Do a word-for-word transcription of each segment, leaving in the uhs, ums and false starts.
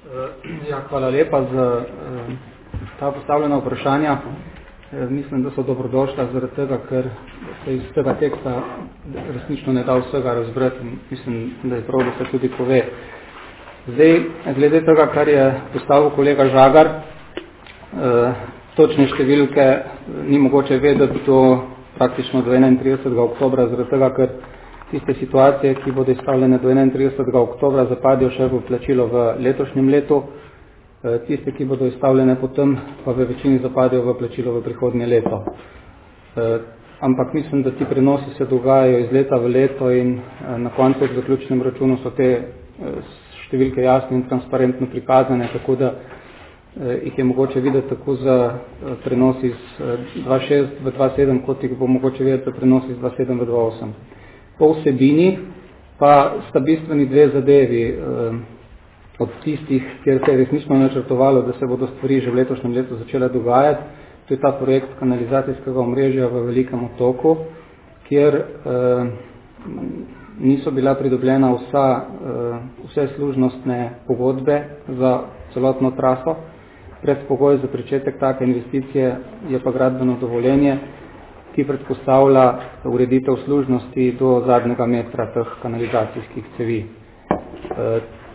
Ja, hvala lepa za ta postavljena vprašanja. Mislim, da so dobrodošla zaradi tega, ker se iz tega teksta resnično ne da vsega razbrati. Mislim, da je prav, da se tudi pove. Zdaj, glede tega, kar je postavil kolega Žagar, točne številke ni mogoče vedeti do praktično do enaintridesetega oktobra, zaradi tega, ker tiste situacije, ki bodo izstavljene do enaintridesetega oktobra, zapadijo še v plačilo v letošnjem letu, tiste, ki bodo izstavljene potem, pa v večini zapadijo v plačilo v prihodnje leto. Ampak mislim, da ti prenosi se dogajajo iz leta v leto in na koncu v zaključnem računu so te številke jasne in transparentno prikazane, tako da jih je mogoče videti tako za prenos iz dva šest v dva sedem, kot jih bo mogoče videti za prenos iz dva sedem v dva osem. Po vsebini pa sta bistveni dve zadevi od tistih, kjer se je resnično načrtovalo, da se bodo stvari že v letošnjem letu začele dogajati. To je ta projekt kanalizacijskega omrežja v Velikem otoku, kjer eh, niso bila pridobljena vsa, eh, vse služnostne pogodbe za celotno traso. Predpogoj za pričetek take investicije je pa gradbeno dovoljenje, ki predpostavlja ureditev služnosti do zadnjega metra teh kanalizacijskih cevi. E,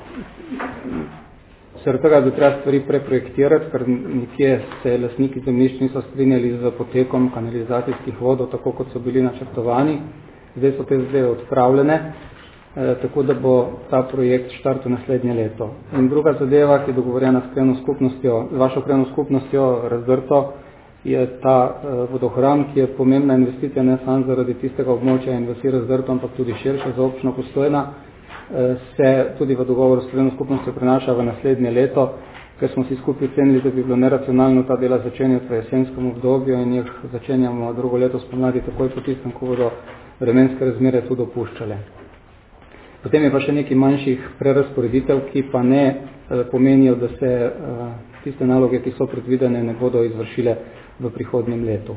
Sredi tega bi treba stvari preprojektirati, ker nekje se lastniki zemljišč niso strinjali z potekom kanalizacijskih vodov, tako kot so bili načrtovani. Zdaj so te zdaj odpravljene, e, tako da bo ta projekt štartil naslednje leto. In druga zadeva, ki je dogovorjena s krajevno skupnostjo, z vašo krajevno skupnostjo Razdrto, je ta uh, vodohram, ki je pomembna investicija ne samo zaradi tistega območja in vasi Razdrto, ampak tudi širše za občino Postojna, uh, se tudi v dogovoru s krajevno skupnostjo prenaša v naslednje leto, ker smo si skupaj ocenili, da bi bilo neracionalno ta dela začenjati v jesenskem obdobju in jih začenjamo drugo leto spomladi takoj po tistem, ko bodo vremenske razmere tu dopuščale. Potem je pa še nekaj manjših prerasporeditev, ki pa ne uh, pomenijo, da se uh, tiste naloge, ki so predvidene, ne bodo izvršile v prihodnjem letu.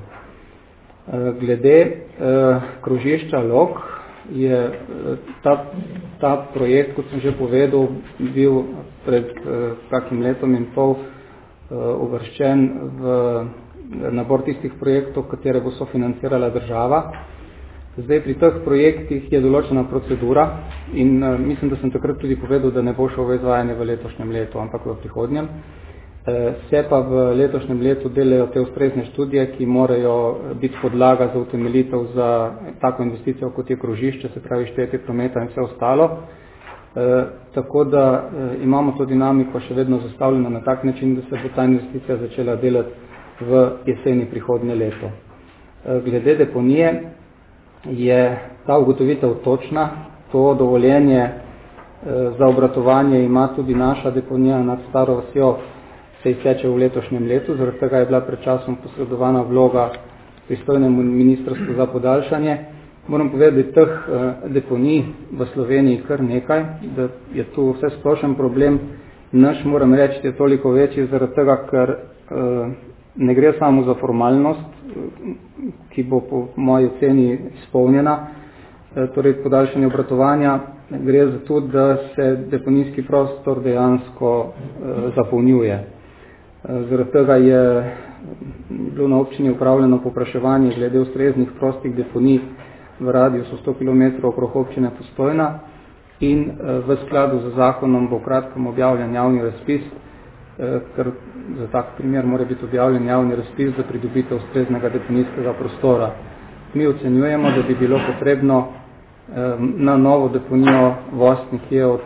Glede eh, krožišča Log je ta, ta projekt, kot sem že povedal, bil pred eh, kakim letom in pol eh, uvrščen v nabor tistih projektov, katere bo sofinancirala država. Zdaj pri teh projektih je določena procedura in eh, mislim, da sem takrat tudi povedal, da ne bo šel v izvajanje v letošnjem letu, ampak v prihodnjem. Se pa v letošnjem letu delajo te ustrezne študije, ki morajo biti podlaga za utemeljitev za tako investicijo, kot je krožišče, se pravi štetje prometa in vse ostalo. E, tako da e, imamo to dinamiko še vedno zastavljeno na tak način, da se bo ta investicija začela delati v jeseni prihodnje leto. E, glede deponije je ta ugotovitev točna. To dovoljenje e, za obratovanje ima tudi naša deponija nad Staro vasjo, se izteče v letošnjem letu, zaradi tega je bila pred časom posredovana vloga pristojnemu ministrstvu za podaljšanje. Moram povedati, da teh eh, deponij v Sloveniji kar nekaj, da je tu vse splošen problem. Naš, moram reči, je toliko večji zaradi tega, ker eh, ne gre samo za formalnost, ki bo po moji oceni izpolnjena, eh, torej podaljšanje obratovanja, gre za to, da se deponijski prostor dejansko eh, zapolnjuje. Zaradi tega je bilo na občini upravljeno popraševanje glede ustreznih prostih deponij v radiusu sto kilometrov okrog občine Postojna in v skladu z zakonom bo kratkem objavljen javni razpis, ker za tak primer mora biti objavljen javni razpis za pridobitev ustreznega deponijskega prostora. Mi ocenjujemo, da bi bilo potrebno na novo deponijo voz nekje od,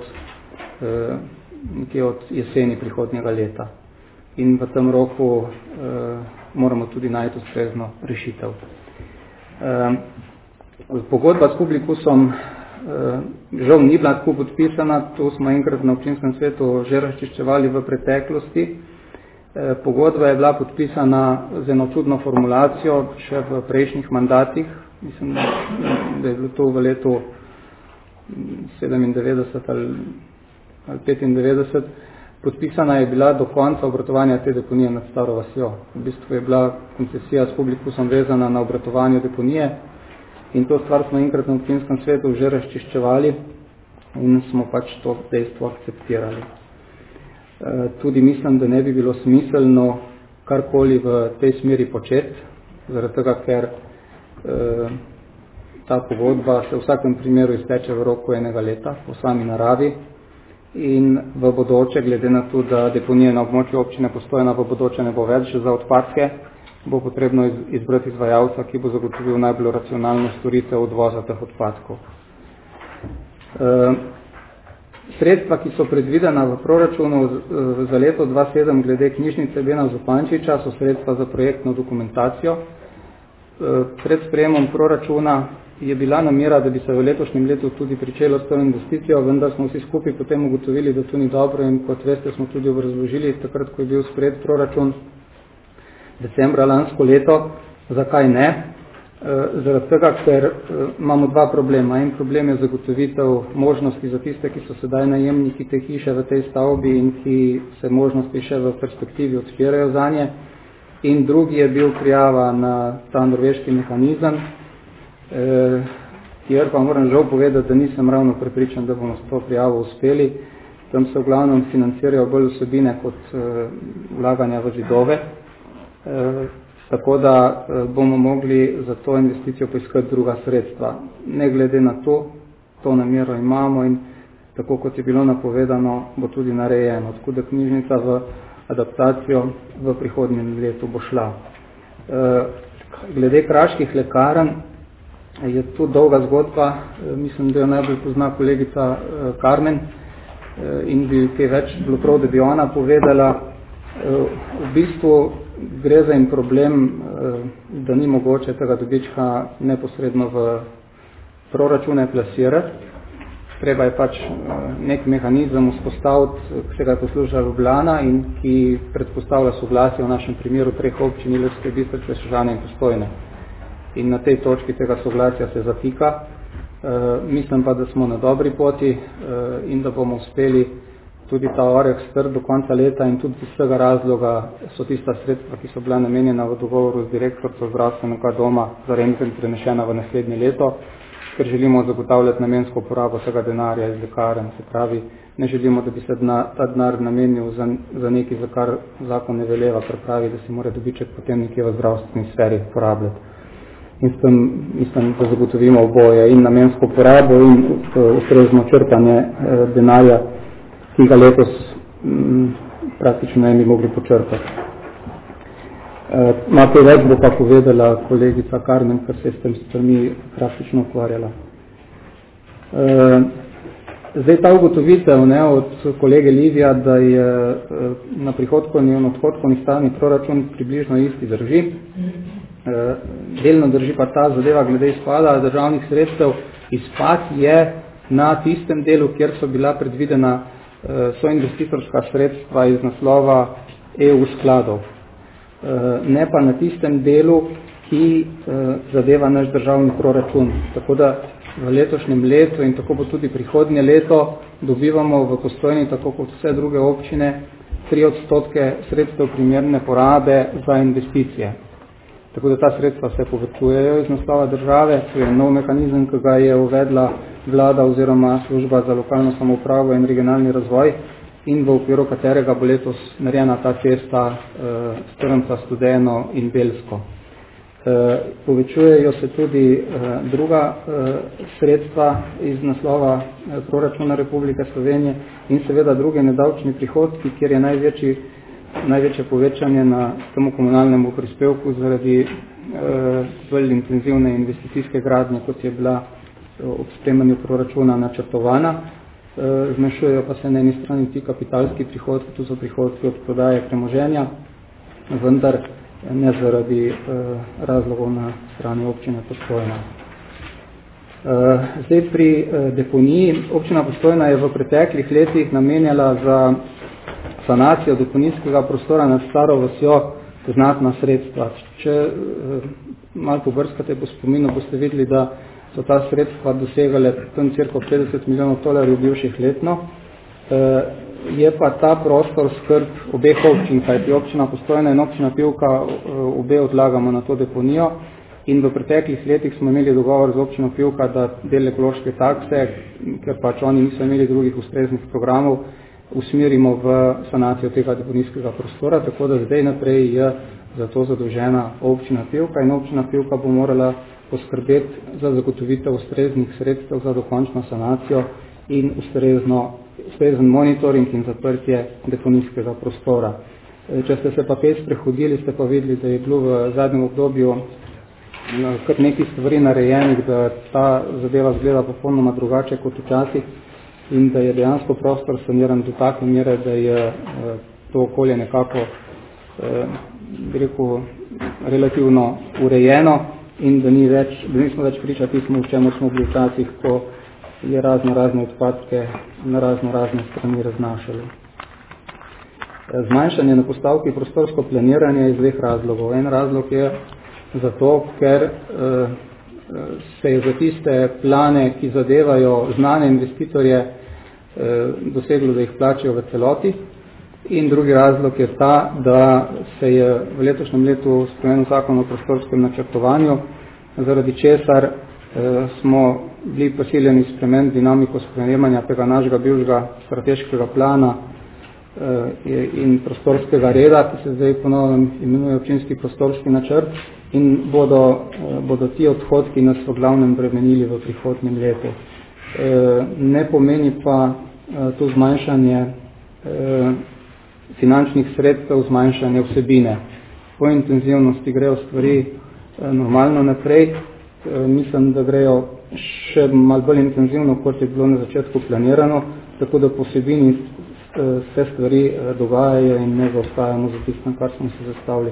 nekje od jeseni prihodnjega leta. In v tem roku eh, moramo tudi najti ustrezno rešitev. Eh, pogodba s Publikusom eh, žal ni bila tako podpisana, to smo enkrat na občinskem svetu že razčiščevali v preteklosti. Eh, pogodba je bila podpisana z eno čudno formulacijo še v prejšnjih mandatih, mislim, da je bilo to v letu sedemindevetdeset ali, ali petindevetdeset. Podpisana je bila do konca obratovanja te deponije nad Staro vasjo. V bistvu je bila koncesija s Publikusom vezana na obratovanje deponije in to stvar smo enkrat na občinskem svetu že razčiščevali in smo pač to dejstvo akceptirali. Tudi mislim, da ne bi bilo smiselno karkoli v tej smeri početi, zaradi tega, ker ta pogodba se v vsakem primeru izteče v roku enega leta po sami naravi in v bodoče, glede na to, da deponije na območju občine Postojna v bodoče ne bo več za odpadke, bo potrebno izbrati izvajalca, ki bo zagotovil najbolj racionalno storitev odvoza teh odpadkov. Sredstva, ki so predvidena v proračunu za leto dva tisoč sedem glede knjižnice Bena Zupančiča, so sredstva za projektno dokumentacijo. Pred sprejemom proračuna je bila namera, da bi se v letošnjem letu tudi pričelo s to investicijo, vendar smo vsi skupaj potem ugotovili, da to ni dobro in kot veste smo tudi obrazložili, takrat, ko je bil sprejet proračun decembra lansko leto, zakaj ne. Zaradi tega, ker imamo dva problema. En problem je zagotovitev možnosti za tiste, ki so sedaj najemniki te hiše v tej stavbi in ki se možnosti še v perspektivi odpirajo zanje. In drugi je bil prijava na ta norveški mehanizem, kjer pa moram žal povedati, da nisem ravno prepričan, da bomo s to prijavo uspeli. Tam se v glavnem financirajo bolj vsebine kot vlaganja v zidove. Tako da bomo mogli za to investicijo poiskati druga sredstva. Ne glede na to, to namero imamo in tako kot je bilo napovedano, bo tudi narejeno. Tako da knjižnica v adaptacijo v prihodnjem letu bo šla. Glede kraških lekarn je tu dolga zgodba, mislim, da jo najbolj pozna kolegica Karmen in bi kaj več bilo prav, da bi ona povedala. V bistvu gre za en problem, da ni mogoče tega dobička neposredno v proračune plasirati. Treba je pač nek mehanizem vzpostaviti, ki se ga posluša Ljubljana in ki predpostavlja soglasje v našem primeru treh občin Ilirske Bistrice, Sežane in Postojne. In na tej točki tega soglasja se zatika. Mislim pa, da smo na dobri poti in da bomo uspeli tudi ta oreh strd do konca leta in tudi iz tega razloga so tista sredstva, ki so bila namenjena v dogovoru z direktorco zdravstvenega doma za rentgen prenešena v naslednje leto, ker želimo zagotavljati namensko porabo vsega denarja iz lekarn. Se pravi, ne želimo, da bi se dna, ta denar namenil za, za nekaj, za kar zakon ne veleva, ker pravi, da se mora dobiček potem nekje v zdravstveni sferi porabljati. In s tem mislim, da zagotovimo oboje in namensko porabo in ustrezno črpanje eh, denarja, ki ga letos m, praktično ne bi mogli počrpati. E, Makaj več bo pa povedala kolegica Karmen, ker se je s tem stvarmi praktično ukvarjala. E, zdaj ta ugotovitev ne, od kolege Livija, da je e, na prihodkovni in odhodkovni strani proračun približno isti, drži. E, delno drži pa ta zadeva glede izpada državnih sredstev. Izpad je na tistem delu, kjer so bila predvidena so investitorska sredstva iz naslova E U skladov. Ne pa na tistem delu, ki zadeva naš državni proračun. Tako da v letošnjem letu in tako bo tudi prihodnje leto dobivamo v Postojni, tako kot vse druge občine, tri odstotke sredstev primerne porabe za investicije. Tako da ta sredstva se povečujejo iz naslova države, to je nov mehanizem, ki ga je uvedla vlada oziroma služba za lokalno samoupravo in regionalni razvoj in v okviru katerega bo letos narejena ta cesta eh, Strmca, Studeno in Belsko. Eh, povečujejo se tudi eh, druga eh, sredstva iz naslova eh, proračuna Republike Slovenije in seveda druge nedavčni prihodki, kjer je največji največje povečanje na temu komunalnemu prispevku zaradi eh, bolj intenzivne investicijske gradnje, kot je bila ob sprejemanju proračuna načrtovana. E, zmanjšujejo pa se na eni strani ti kapitalski prihodki, tu so prihodki od prodaje premoženja, vendar ne zaradi e, razlogov na strani občine Postojna. E, zdaj pri e, deponiji. Občina Postojna je v preteklih letih namenjala za sanacijo deponijskega prostora nad staro vasjo znatna sredstva. Če e, malo pobrskate po spominu, boste videli, da so ta sredstva dosegale tam cirka petdeset milijonov dolarjev bivših letno. E, je pa ta prostor skrb obeh občin, kajti občina Postojna in občina Pivka obe odlagamo na to deponijo in v preteklih letih smo imeli dogovor z občino Pivka, da del ekološke takse, ker pač oni niso imeli drugih ustreznih programov, usmerimo v sanacijo tega deponijskega prostora, tako da zdaj naprej je za to zadolžena občina Pivka in občina Pivka bo morala poskrbeti za zagotovitev ustreznih sredstev za dokončno sanacijo in ustrezno, ustrezen monitoring in zaprtje deponijskega prostora. Če ste se pa kaj sprehodili, ste pa videli, da je bilo v zadnjem obdobju kar nekaj stvari narejenih, da ta zadeva zgleda popolnoma drugače kot včasih in da je dejansko prostor saniran do take mere, da je to okolje nekako bi rekel, relativno urejeno in da, ni več, da nismo več priča tismo, v čemu smo bili včasih, ko je razno razne odpadke na razno razne strani raznašali. Zmanjšanje na postavki prostorsko planiranje iz dveh razlogov. En razlog je zato, ker uh, se je za tiste plane, ki zadevajo znane investitorje, uh, doseglo, da jih plačajo v celoti. In drugi razlog je ta, da se je v letošnjem letu spremenil zakon o prostorskem načrtovanju, zaradi česar uh, smo bili posiljeni spremeniti dinamiko sprejemanja tega našega bivšega strateškega plana in prostorskega reda, ki se zdaj ponovno imenuje občinski prostorski načrt in bodo, bodo ti odhodki nas v glavnem bremenili v prihodnjem letu. Ne pomeni pa to zmanjšanje finančnih sredstev, zmanjšanje vsebine. Po intenzivnosti grejo stvari normalno naprej. Mislim, da grejo še malo bolj intenzivno, kot je bilo na začetku planirano, tako da po vsebini se stvari dogajajo in ne zaostajamo za tistem, kar smo se zastavili.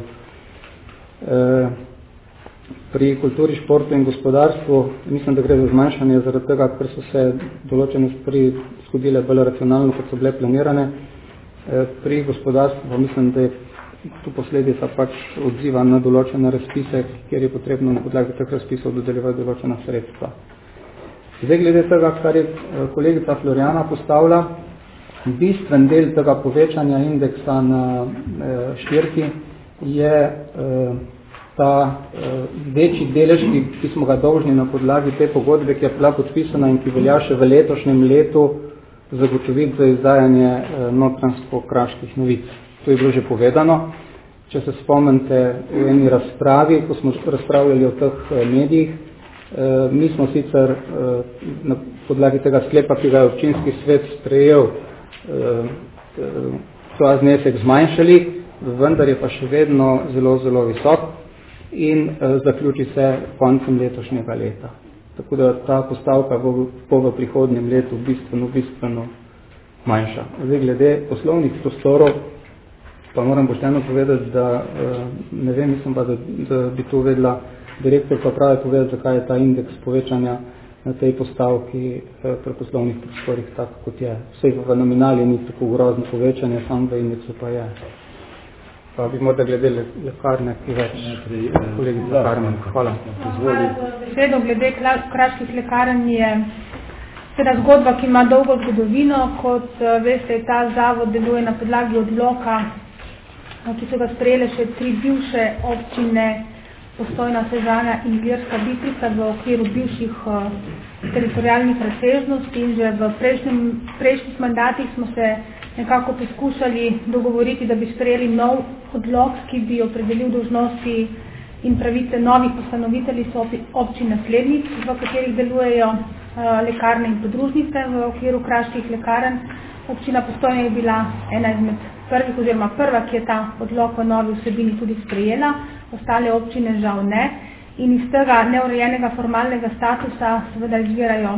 Pri kulturi, športu in gospodarstvu mislim, da gre za zmanjšanje zaradi tega, ker so se določene stvari zgodile bolj racionalno, kot so bile planirane. Pri gospodarstvu pa mislim, da je tu posledica pač odziva na določene razpise, kjer je potrebno na podlagi teh razpisov dodeljevati določena sredstva. Zdaj glede tega, kar je kolegica Florjana postavila, bistven del tega povečanja indeksa na štirki je ta večji delež, ki smo ga dolžni na podlagi te pogodbe, ki je bila podpisana in ki velja še v letošnjem letu zagotoviti za izdajanje notranjsko-kraških novic. To je bilo že povedano. Če se spomnite v eni razpravi, ko smo razpravljali o teh medijih, mi smo sicer na podlagi tega sklepa, ki ga je občinski svet sprejel, ta znesek zmanjšali, vendar je pa še vedno zelo, zelo visok in zaključi se koncem letošnjega leta. Tako da ta postavka bo, bo v prihodnjem letu bistveno, bistveno manjša. Zdaj, glede poslovnih prostorov, pa moram pošteno povedati, da ne vem, mislim pa, da, da bi to vedela direktor, pa pravi povedati, zakaj je ta indeks povečanja na tej postavki pri poslovnih prostorih tako, kot je. Vsej v nominali ni tako grozno povečanje, sam v indeksu pa je. Pa bi morda glede le, lekarne, ki več. Kolegica Karmen, hvala. Hvala za besedo. Glede kraških lekarn je teda zgodba, ki ima dolgo zgodovino. Kot veste, ta zavod deluje na podlagi odloka, ki so ga sprejele še tri bivše občine, Postojna, Sežana in Ilirska Bistrica v okviru bivših uh, teritorijalnih razsežnosti in že v prejšnjem, prejšnjih mandatih smo se nekako poskušali dogovoriti, da bi sprejeli nov odlok, ki bi opredelil dolžnosti in pravice novih ustanoviteljic občin naslednic, v katerih delujejo uh, lekarne in podružnice v okviru kraških lekarn. Občina Postojna je bila ena izmed prvih oziroma prva, ki je ta odlok v novi vsebini tudi sprejela, ostale občine žal ne. In iz tega neurejenega formalnega statusa seveda izvirajo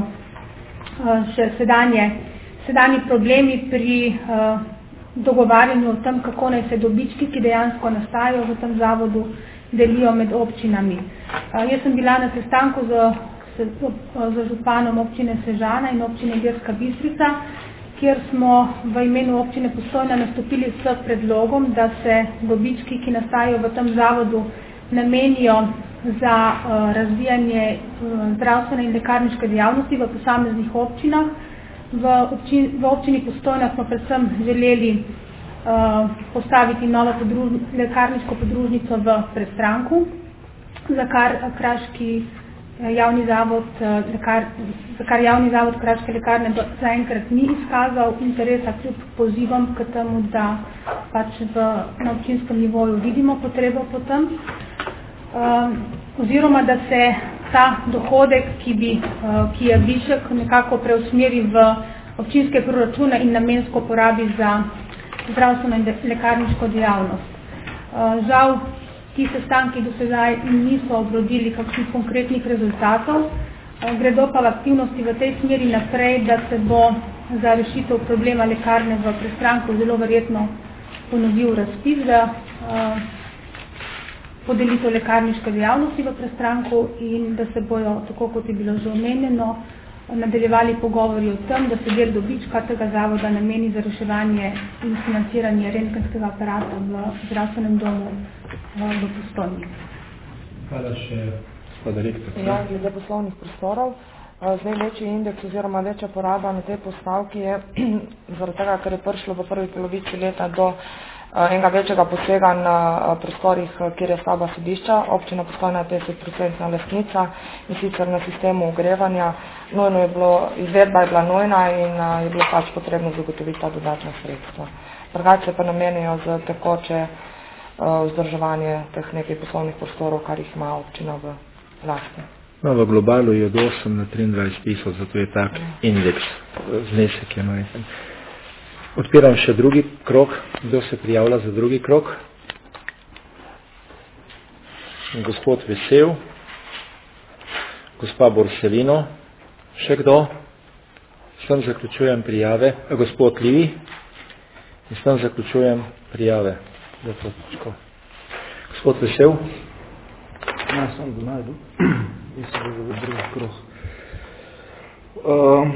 uh, še sedanje, sedanji problemi pri uh, dogovarjanju o tem, kako naj se dobički, ki dejansko nastajajo v tem zavodu, delijo med občinami. Uh, jaz sem bila na sestanku z, z, z županom občine Sežana in občine Ilirska Bistrica, kjer smo v imenu občine Postojna nastopili s predlogom, da se dobički, ki nastajajo v tem zavodu, namenijo za uh, razvijanje uh, zdravstvene in lekarniške dejavnosti v posameznih občinah. V, občin, v občini Postojna smo predvsem želeli uh, postaviti novo podruž, lekarniško podružnico v Prestranku, za kar kraški javni zavod, lekar, za kar javni zavod Kraške lekarne zaenkrat ni izkazal interesa kljub pozivom k temu, da pač v, na občinskem nivoju vidimo potrebo po tem. Uh, oziroma, da se ta dohodek, ki, bi, uh, ki je višek, nekako preusmeri v občinske proračune in namensko porabi za zdravstveno in lekarniško dejavnost. Uh, žal, ti sestanki do sedaj niso obrodili kakšnih konkretnih rezultatov, uh, gredo pa v aktivnosti v tej smeri naprej, da se bo za rešitev problema lekarne v Prestranku zelo verjetno ponovil razpis za uh, podelitev lekarniške dejavnosti v Prestranku in da se bojo, tako kot je bilo že omenjeno, nadaljevali pogovori o tem, da se del dobička tega zavoda nameni za reševanje in financiranje rentgenskega aparata v zdravstvenem domu v Postojni. Hvala še, gospod rektor. Ja, glede poslovnih prostorov. Zdaj večji indeks oziroma večja poraba na tej postavki je zaradi tega, ker je prišlo v prvi polovici leta do enega večjega posega na prostorih, kjer je stavba sodišča. Občina Postojna je petdeset procentna lastnica in sicer na sistemu ogrevanja. Nujno je bilo, izvedba je bila nujna in je bilo pač potrebno zagotoviti ta dodatna sredstva. Drugače pa namenijo za tekoče vzdrževanje teh nekaj poslovnih prostorov, kar jih ima občina v lasti. No, v globalu je od osem na triindvajset tisoč, zato je tak indeks, znesek je majhen. Odpiram še drugi krog. Kdo se prijavlja za drugi krog? Gospod Vesel, gospa Borselino, še kdo? S tem zaključujem prijave. Gospod Livi, in s tem zaključujem prijave. Gospod Vesel. Ja, sem ga najdu. Mislim, da je drugi krog. Um,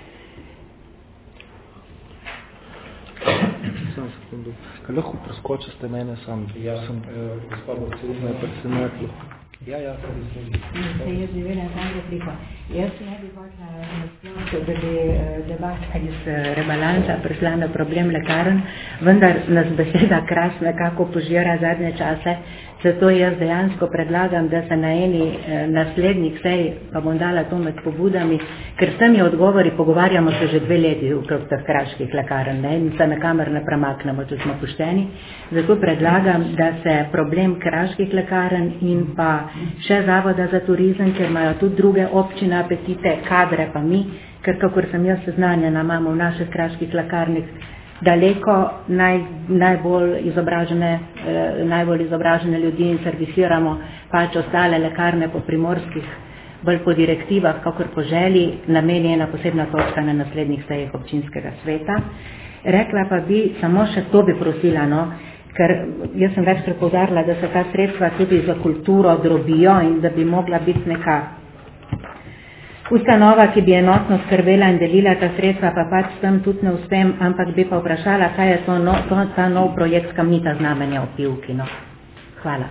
Sam sekundu. Kaj lahko preskočite mene sam? Ja, sem uh, gospod Borselino je presenetilo. Ja, ja, tudi sem. Se je živela tam repliko. Jaz ne bi hotela, da bi debata iz rebalansa prišla na problem lekarn, vendar nas beseda Kras nekako požira zadnje čase, zato jaz dejansko predlagam, da se na eni naslednjih sej, pa bom dala to med pobudami, ker s temi odgovori pogovarjamo se že dve leti okrog teh kraških lekarn, ne, in se na kamer ne premaknemo, če smo pošteni. Zato predlagam, da se problem kraških lekarn in pa še Zavoda za turizem, ker imajo tudi druge občine apetite, kadre pa mi, ker kakor sem jaz seznanjena, imamo v naših kraških lekarnih daleko naj, najbolj, izobražene, eh, najbolj izobražene ljudi in servisiramo pač ostale lekarne po primorskih, bolj po direktivah, kakor po želji, namenjena posebna točka na naslednjih sejah občinskega sveta. Rekla pa bi, samo še to bi prosila, no, ker jaz sem večkrat poudarila, da se ta sredstva tudi za kulturo drobijo in da bi mogla biti neka ustanova, ki bi enotno skrbela in delila ta sredstva, pa pač s tem tudi ne uspem, ampak bi pa vprašala, kaj je to, no, to ta nov projekt Kamnita znamenja v Pivki. No. Hvala.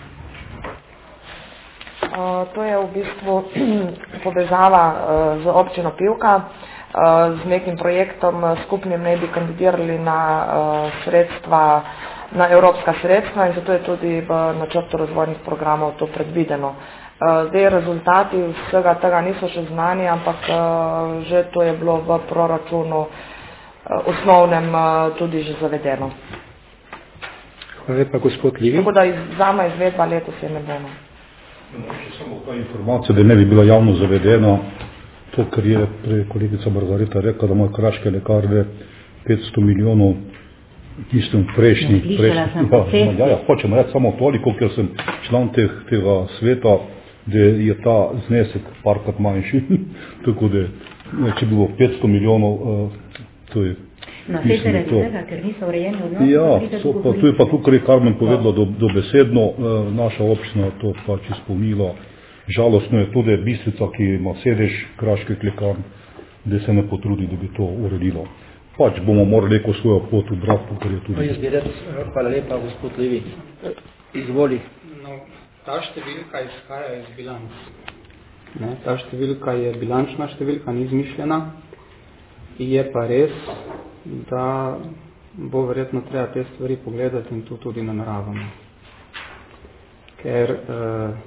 Uh, to je v bistvu povezava uh, z občino Pivka. Uh, z nekim projektom uh, skupnim ne bi kandidirali na uh, sredstva, na evropska sredstva in zato je tudi v načrtu razvojnih programov to predvideno. Zdaj rezultati vsega tega niso še znani, ampak že to je bilo v proračunu osnovnem tudi že zavedeno. Hvala lepa, gospod Livi. Tako da zama izvedba letos je ne bomo. Še samo ta informacija, da ne bi bila javno zavedena, to, kar je prej kolegica Margareta rekla, da imajo kraške lekarne petsto milijonov, mislim, prejšnji, prejšnji, ja, ja, ja, hočem reči samo toliko, ker sem član teh, tega sveta, da je ta znesek parkrat manjši, tako da, če bi bilo petsto milijonov, to je, no, mislim, to. Tega, ker niso urejeni odnosi, ja, so, pa, tu je pa tukaj, kar je Karmen povedala do, do besedno, naša občina to pač izpolnila. Žalostno je tudi Bistrica, ki ima sedež kraških lekarn, da se ne potrudi, da bi to uredilo. Pač bomo morali neko svojo pot ubrati, ker je tudi... No, jaz bi reč, hvala lepa, gospod Levi. Izvoli. No, ta številka izhaja iz bilanc. Ne, ta številka je bilančna številka, ni izmišljena. Je pa res, da bo verjetno treba te stvari pogledati in to tudi nameravamo. Ker eh,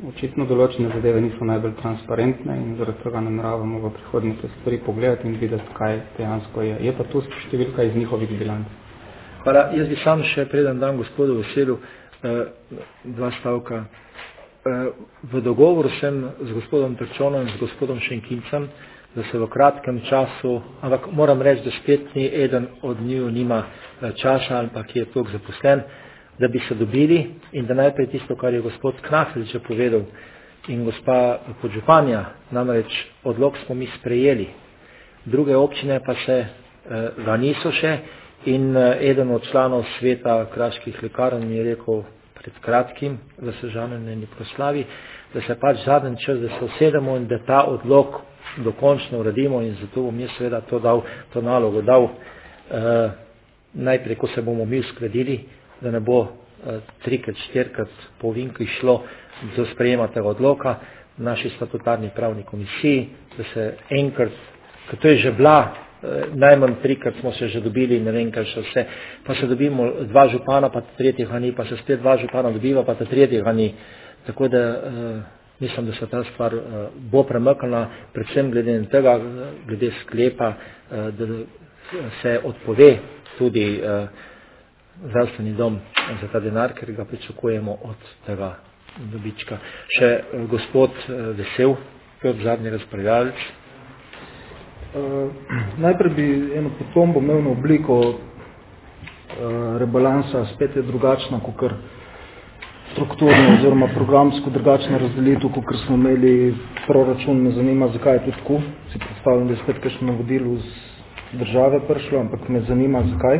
očitno določene zadeve niso najbolj transparentne in zaradi tega nameravamo v prihodnje te stvari pogledati in videti, kaj dejansko je. Je pa tu številka iz njihovih bilanc. Hvala. Jaz bi sam še preden dam gospodu Veselu eh, dva stavka. Eh, v dogovoru sem z gospodom Trčonom in z gospodom Šenkincem, da se v kratkem času, ampak moram reči, da spet ni eden od njiju nima časa, ampak je toliko zaposlen, da bi se dobili in da najprej tisto, kar je gospod Knafelč povedal in gospa podžupanja, namreč odlok smo mi sprejeli, druge občine pa se eh, ga niso še in eh, eden od članov sveta kraških lekarn mi je rekel pred kratkim, da se žanjeni proslavi, da se pač zadnji čas, da se usedemo in da ta odlok dokončno uredimo in zato bom jaz seveda to dal, to nalogo dal eh, najprej, ko se bomo mi uskladili, da ne bo eh, trikrat, štirikrat po vinki šlo do sprejema tega odloka v naši statutarni pravni komisiji, da se enkrat, ker to je že bila, eh, najmanj trikrat smo se že dobili, ne vem kaj še vse, pa se dobimo dva župana, pa tretjega ni, pa se spet dva župana dobiva, pa tretjega ni. Tako da eh, mislim, da se ta stvar eh, bo premaknila, predvsem glede tega, glede sklepa, eh, da se odpove tudi eh, zdravstveni dom za ta denar, ker ga pričakujemo od tega dobička. Še eh, gospod eh, Vesel, kot zadnji razpravljalec. Uh, najprej bi eno potombo imel na obliko uh, rebalansa, spet je drugačna, kot strukturno oziroma programsko drugačna razdelitev, kot smo imeli proračun. Me zanima, zakaj je to tako. Si predstavljam, da je spet kakšno navodilo z države prišlo, ampak me zanima, zakaj.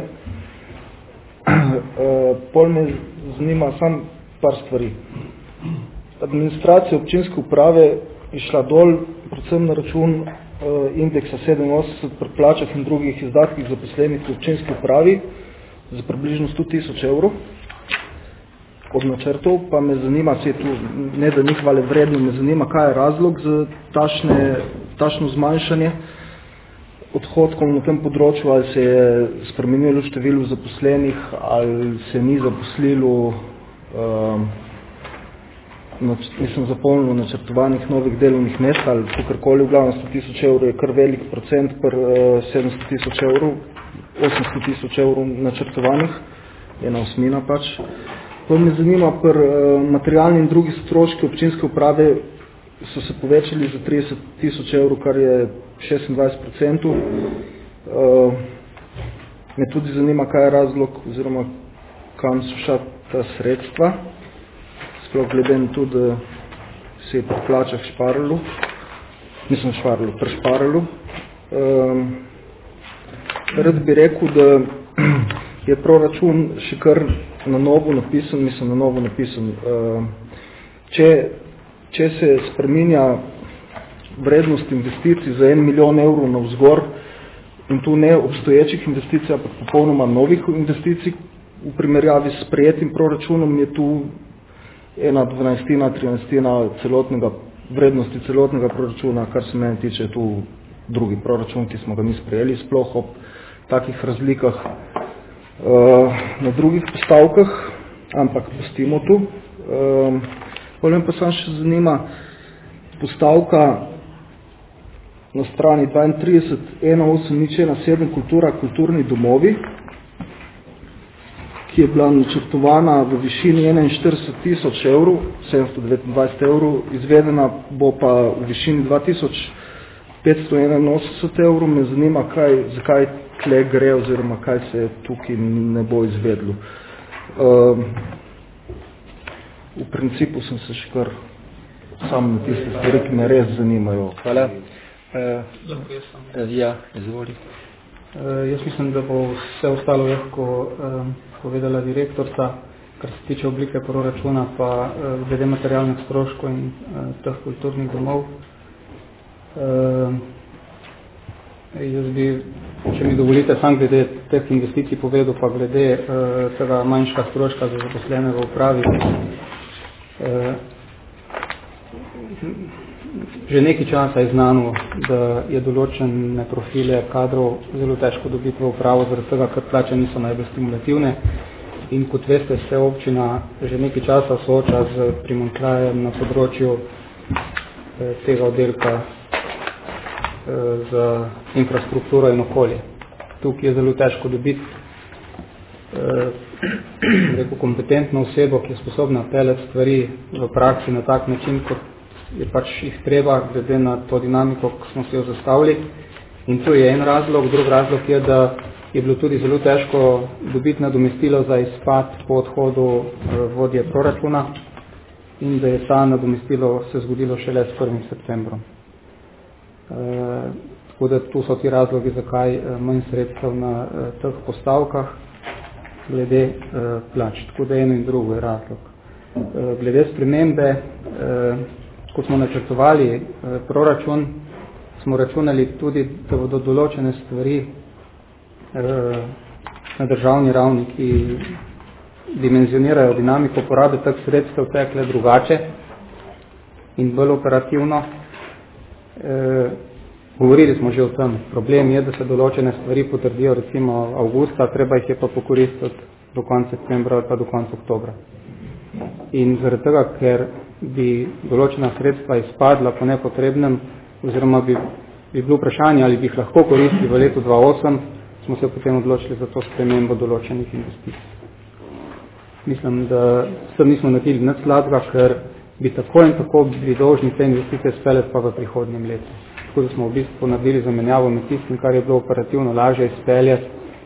Uh, pol me zanima sam par stvari. Administracija občinske uprave je šla dol, predvsem na račun uh, indeksa sedeminosemdeset pri plačah in drugih izdatkih zaposlenih v občinski upravi za približno sto tisoč evrov od načrtov, pa me zanima, se tu, ne da ni hvale vredno, me zanima, kaj je razlog za tašne, tašno zmanjšanje odhodkov na tem področju, ali se je spremenilo število zaposlenih, ali se ni zaposlilo um, nač, mislim, zapolnilo načrtovanih novih delovnih mest, ali kakorkoli, v glavnem sto tisoč evrov je kar velik procent per uh, sedemsto tisoč evrov, osemsto tisoč evrov načrtovanih, ena osmina pač. To me zanima, per uh, materialni in drugi stroški občinske uprave so se povečali za trideset tisoč evrov, kar je šestindvajset procentov. Uh, me tudi zanima, kaj je razlog, oziroma kam so šla ta sredstva, sploh glede na to, da se je pri plačah šparalo, nisem šparalo, prešparalo. Uh, rad bi rekel, da je proračun še kar na novo napisan, mislim na novo napisan. Če, če se spreminja vrednost investicij za en milijon evrov navzgor in tu ne obstoječih investicij, ampak popolnoma novih investicij, v primerjavi s sprejetim proračunom je tu ena dvanajstina, trinajstina celotnega, vrednosti celotnega proračuna, kar se meni tiče, tu drugi proračun, ki smo ga mi sprejeli, sploh ob takih razlikah na drugih postavkah, ampak pustimo tu. Potem pa sam še zanima postavka na strani dvaintrideset ena osem nič ena sedem kultura, kulturni domovi, ki je bila načrtovana v višini enainštirideset tisoč evrov, sedemsto devetindvajset evrov, izvedena bo pa v višini dva tisoč petsto enainosemdeset evrov. Me zanima, kaj, zakaj tle gre, oziroma kaj se tukaj ne bo izvedlo. Um, v principu sem se še kar sam na tiste stvari, ki me res zanimajo. Hvala. Uh, ja, izvoli. Uh, jaz mislim, da bo vse ostalo lahko um, povedala direktorca, kar se tiče oblike proračuna, pa uh, glede materialnih stroškov in uh, teh kulturnih domov. Uh, jaz bi, če mi dovolite, sam glede teh investicij povedal, pa glede uh, tega manjšega stroška za zaposlene v upravi. Uh, že nekaj časa je znano, da je določene profile kadrov zelo težko dobiti v upravo, zaradi tega, ker plače niso najbolj stimulativne. in kot veste, se občina že nekaj časa sooča z primanjkljajem na področju tega oddelka za infrastrukturo in okolje. Tukaj je zelo težko dobiti rekel, kompetentno osebo, ki je sposobna peljati stvari v praksi na tak način, kot je pač jih treba, glede na to dinamiko, ko smo si jo zastavili. In to je en razlog. Drug razlog je, da je bilo tudi zelo težko dobiti nadomestilo za izpad po odhodu vodje proračuna in da je ta nadomestilo se zgodilo šele s prvim septembrom. E, tako da tu so ti razlogi, zakaj manj sredstev na teh postavkah glede e, plač. Tako da eno in drugo je razlog. E, glede spremembe, e, ko smo načrtovali e, proračun, smo računali tudi, da bodo določene stvari e, na državni ravni, ki dimenzionirajo dinamiko porabe teh sredstev, tekle drugače in bolj operativno. E, govorili smo že o tem. Problem je, da se določene stvari potrdijo recimo avgusta, treba jih je pa pokoristiti do konca septembra ali pa do konca oktobra. In zaradi tega, ker bi določena sredstva izpadla po nepotrebnem, oziroma bi, bi bilo vprašanje, ali bi jih lahko koristili v letu dva tisoč osem, smo se potem odločili za to spremembo določenih investicij. Mislim, da s tem nismo naredili nič slabega, ker bi tako in tako bili dolžni te investicije speljati pa v prihodnjem letu. Tako da smo v bistvu naredili zamenjavo med tistim, kar je bilo operativno lažje izpeljati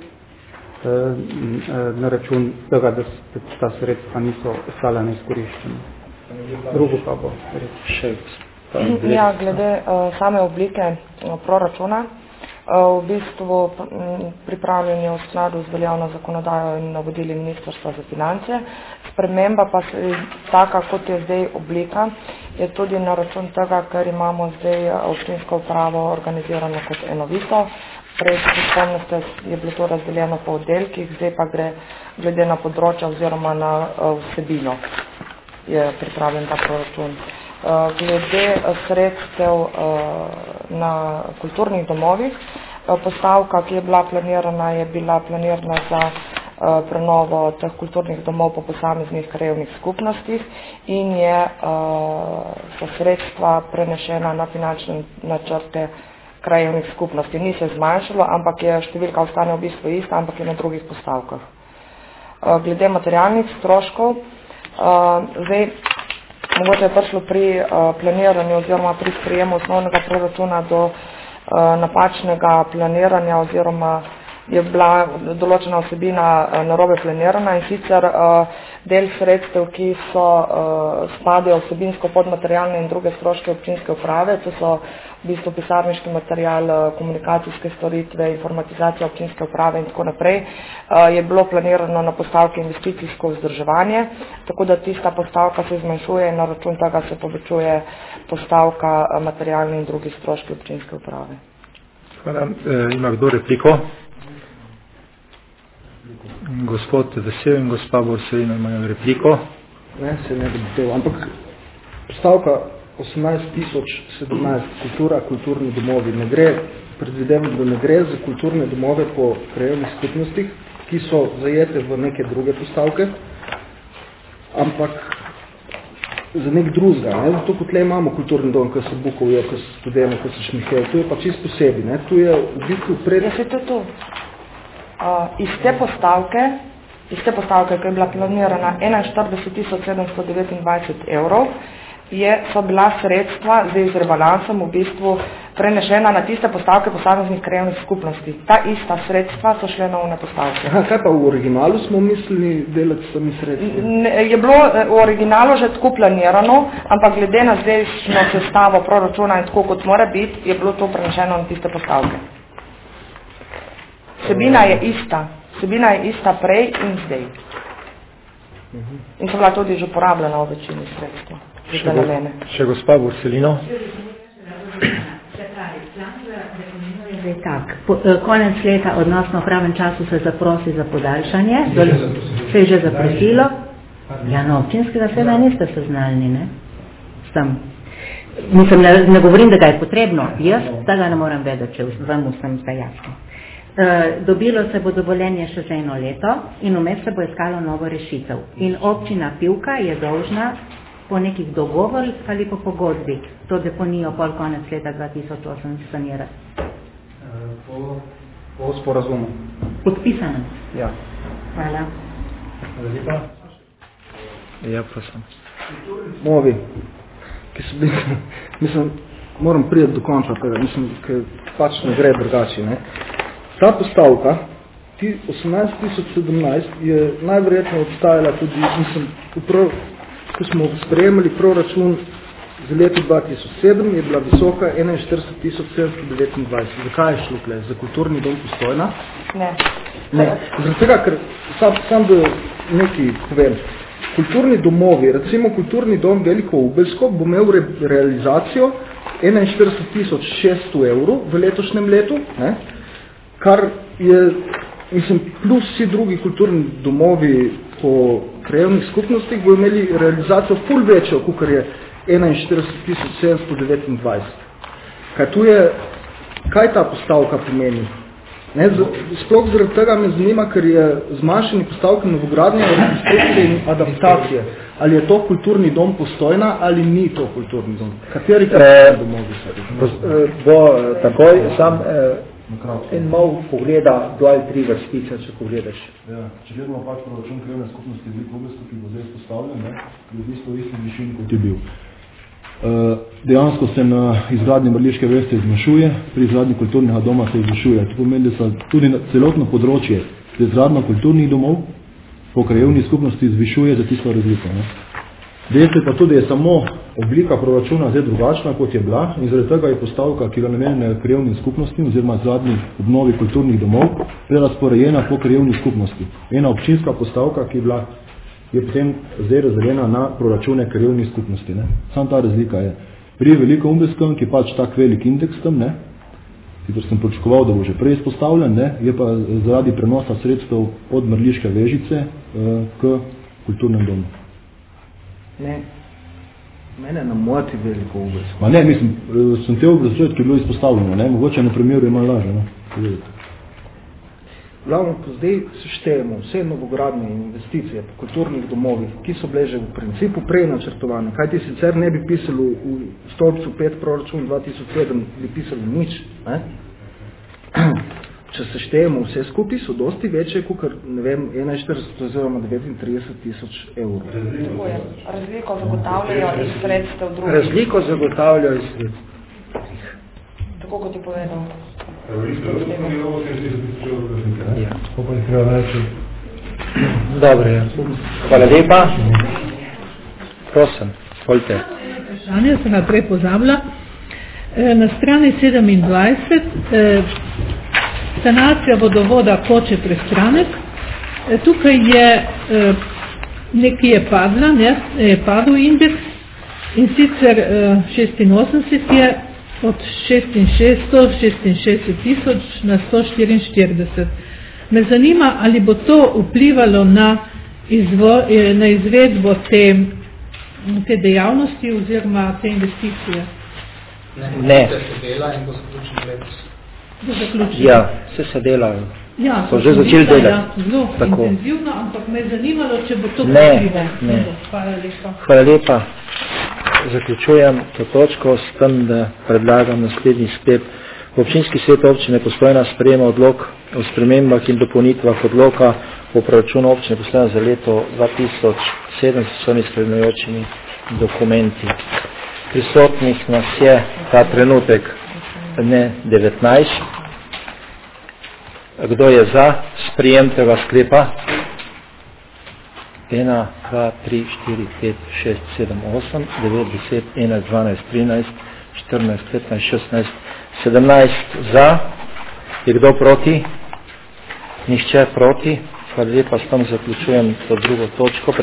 na račun tega, da ta sredstva niso ostala neizkoriščena. Drugo pa bo še. Ja, glede uh, same oblike uh, proračuna, uh, v bistvu m, pripravljeni v skladu z veljavno zakonodajo in navodili Ministrstva za finance. Sprememba pa se, taka, kot je zdaj oblika, je tudi na račun tega, ker imamo zdaj občinsko upravo organizirano kot enovito. Prej, spomnite, je bilo to razdeljeno po oddelkih, zdaj pa gre glede na področja oziroma na uh, vsebino je pripravljen ta proračun. Uh, glede sredstev uh, na kulturnih domovih, uh, postavka, ki je bila planirana, je bila planirana za uh, prenovo teh kulturnih domov po posameznih krajevnih skupnostih in je uh, sredstva prenešena na finančne načrte krajevnih skupnosti. Ni se zmanjšalo, ampak je številka ostane v bistvu ista, ampak je na drugih postavkah. Uh, glede materialnih stroškov, uh, zdaj mogoče je prišlo pri uh, planiranju oziroma pri sprejemu osnovnega proračuna do uh, napačnega planiranja oziroma je bila določena vsebina uh, narobe planirana in sicer uh, del sredstev, ki so uh, spadajo vsebinsko pod materialne in druge stroške občinske uprave, to so v bistvu pisarniški material, komunikacijske storitve, informatizacija občinske uprave in tako naprej, je bilo planirano na postavki investicijsko vzdrževanje, tako da tista postavka se zmanjšuje in na račun tega se povečuje postavka materialne in drugi stroški občinske uprave. Hvala. E, ima kdo repliko? Gospod Vesel in gospa Borselina imajo repliko. Ne, se ne bi del, ampak postavka osemnajst tisoč sedemnajst kultura, kulturni domovi. Ne gre, predvidevam, da ne gre za kulturne domove po krajevnih skupnostih, ki so zajete v neke druge postavke, ampak za nek drugega. Ne? Zato kot le imamo kulturni dom, ki so Bukovijo, ki so Studeno, ki so Šmihel, to je pa čisto posebej. Ne? Tu je v bistvu pred... Ja, se to to. Uh, iz te postavke, iz te postavke, ki je bila planirana enainštirideset tisoč sedemsto devetindvajset evrov, je, so bila sredstva zdaj z rebalansom v bistvu prenešena na tiste postavke posameznih krajevnih skupnosti. Ta ista sredstva so šle na one postavke. Aha, kaj pa v originalu smo mislili delati s temi sredstvi? Je bilo v originalu že tako planirano, ampak glede na zdajšnjo sestavo proračuna in tako kot mora biti, je bilo to prenešeno na tiste postavke. Vsebina je ista. Vsebina je ista prej in zdaj. In so bila tudi že uporabljena v večini sredstva. Še, go, še gospa Borselino. Tak, po, konec leta, odnosno v pravem času se zaprosi za podaljšanje. Se je že zaprosilo. Ja, no, občinskega sveta niste seznalni, ne? Sem. Mislim, ne, ne govorim, da ga je potrebno. Jaz tega ne moram vedeti, če vam vsem sta jasno. E, dobilo se bo dovoljenje še za eno leto in vmes se bo iskalo novo rešitev. In občina Pivka je dolžna po nekih dogovorih ali po pogodbi to deponijo pol konec leta dva tisoč osem sanirati. Po, po sporazumu. Podpisano? Ja. Hvala. Hvala. Ja, prosim. Movi, ki so bili, mislim, moram priti do konca tega, mislim, ker pač ne gre drugače, ne. Ta postavka, ti osemnajst tisoč sedemnajst, je najverjetno obstajala tudi, mislim, prav, ko smo sprejemali proračun za leto dva tisoč sedem, je bila visoka enainštirideset tisoč sedemsto devetindvajset. Zakaj je šlo tle? Za kulturni dom Postojna? Ne. Ne. Zaradi tega, ker sam, sam da nekaj povem. Kulturni domovi, recimo kulturni dom Veliko Ubelsko, bo imel re, realizacijo enainštirideset tisoč šeststo evrov v letošnjem letu, ne? Kar je, mislim, plus vsi drugi kulturni domovi po krajevnih skupnostih bo imeli realizacijo ful večjo, kakor je enainštirideset tisoč sedemsto devetindvajset. Kaj tu je, kaj ta postavka pomeni? Ne, z, sploh zaradi tega me zanima, ker je zmanjšanje postavke novogradnje, rekonstrukcije in adaptacije. Ali je to kulturni dom Postojna ali ni to kulturni dom? Kateri kulturni domovi so? Bo takoj sam eh, en mal pogleda dva ali tri vrstice, če pogledaš. Ja, če gledamo pač proračun krajevne skupnosti Veliko Ubelsko, ki bo zdaj spostavljen, ne, je v bistvu isti višini, kot je bil. Uh, dejansko se na izgradnji Mrliške vrste zmanjšuje, pri izgradnji kulturnega doma se izvišuje. To pomeni, da se tudi na celotno področje za izgradnjo kulturnih domov po krajevni skupnosti zvišuje za tisto razliko. Ne. Dejstvo pa tudi, da je samo oblika proračuna zdaj drugačna, kot je bila, in zaradi tega je postavka, ki ga namenjena krajevnim skupnostim oziroma zadnji obnovi kulturnih domov, prerasporejena po krajevni skupnosti. Ena občinska postavka, ki je bila je potem zdaj razdeljena na proračune krajevnih skupnosti. Ne. Sam ta razlika je. Pri Veliko Ubelskem, ki je pač tak velik indeks tam, ne, ki sem pričakoval, da bo že prej izpostavljen, ne, je pa zaradi prenosa sredstev od Mrliške vežice uh, k kulturnem domu. Ne, mene ne moti Veliko Ubelsko. Ma ne, mislim, sem te obrazložiti, ki je bilo izpostavljeno, ne, mogoče na primeru je malo lažje, no, povedati. Glavno, ko zdaj seštejemo vse novogradne investicije po kulturnih domovih, ki so bile že v principu prej načrtovane, kaj ti sicer ne bi pisalo v stolpcu pet proračun dva tisoč sedem, bi pisalo nič. Ne? Če seštejemo vse skupaj, so dosti večje, kot ne vem, enainštirideset oziroma devetintrideset tisoč evrov. Razliko zagotavljajo iz sredstev drugih. Razliko zagotavljajo iz sredstev. Tako kot je povedal. Ja. Dobro, ja. Hvala lepa. Prosim, volite. Vprašanje se naprej pozabila. Na strani sedemindvajset sanacija vodovoda Koče Prestranek. Tukaj je nekaj je padla, ne, je padel indeks in sicer šestinosemdeset je od šestinšestdeset tisoč na sto štiriinštirideset. Me zanima, ali bo to vplivalo na, izvo, na izvedbo te, te dejavnosti oziroma te investicije? Ne. Ne. Se dela in bo zaključeno letos. Bo zaključeno? Ja, vse se delajo. Ja, so že začeli delati. Ja, zelo tako intenzivno, ampak me je zanimalo, če bo to ne, pokrivalo. Ne, Hvala lepa. Hvala lepa. Zaključujem to točko s tem, da predlagam naslednji sklep. Občinski svet občine Postojna sprejema odlok o spremembah in dopolnitvah odloka o proračunu občine Postojna za leto dva tisoč sedem s svojimi spremljajočimi dokumenti. Prisotnih nas je ta trenutek ne devetnajst. Kdo je za sprejem tega sklepa? ena, dva, tri, štiri, pet, šest, sedem, osem, devet, deset, enajst, dvanajst, trinajst, štirinajst, petnajst, šestnajst, sedemnajst za. Je kdo proti? Nihče proti. Hvala lepa, s tem zaključujem to drugo točko.